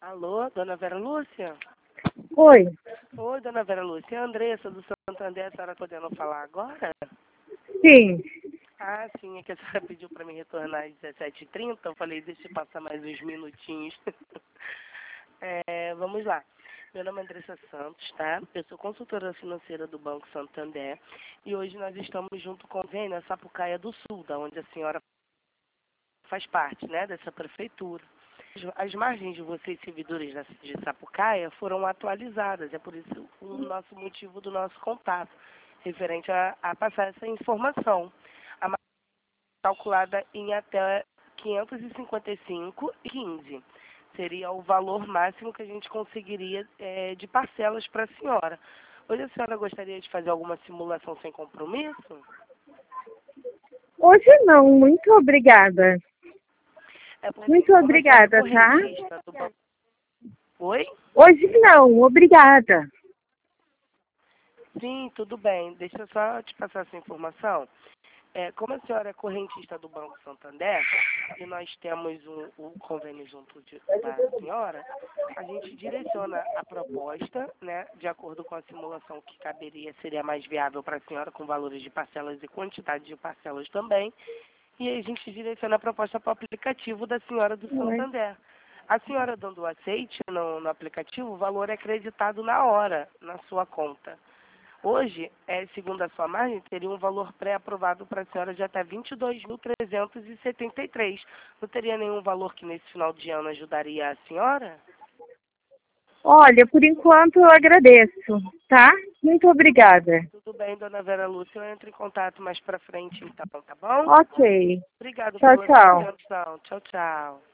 Alô, dona Vera Lúcia? Oi. Oi, dona Vera Lúcia. É a Andressa do Santander, a senhora podendo falar agora? Sim. Ah, sim, é que a senhora pediu para me retornar às 17h30. Eu falei, deixa eu passar mais uns minutinhos. Vamos lá. Meu nome é Andressa Santos, tá? Eu sou consultora financeira do Banco Santander e hoje nós estamos junto com o convênio Sapucaia do Sul, da onde a senhora faz parte, né, dessa prefeitura. As margens de vocês, servidores de Sapucaia, foram atualizadas. É por isso o nosso motivo do nosso contato, referente a passar essa informação. A margem calculada em até 555,15. Seria o valor máximo que a gente conseguiria de parcelas para a senhora. Hoje a senhora gostaria de fazer alguma simulação sem compromisso? Hoje não, muito obrigada. É porque, Muito como a senhora é obrigada, tá? correntista do banco. Oi? Hoje não, obrigada. Sim, tudo bem. Deixa eu só te passar essa informação. Como a senhora é correntista do Banco Santander, e nós temos um convênio junto da senhora, a gente direciona a proposta, né, de acordo com a simulação que caberia, seria mais viável para a senhora, com valores de parcelas e quantidade de parcelas também, e aí a gente direciona a proposta para o aplicativo da senhora do Oi. Santander. A senhora dando o aceite no aplicativo, o valor é acreditado na hora, na sua conta. Hoje, segundo a sua margem, teria um valor pré-aprovado para a senhora de até 22.373. Não teria nenhum valor que nesse final de ano ajudaria a senhora? Olha, por enquanto eu agradeço, tá? Muito obrigada. Tudo bem, dona Vera Lúcia. Eu entro em contato mais para frente então, tá bom? Ok. Obrigado Tchau, pela sua tchau. atenção. Tchau, tchau.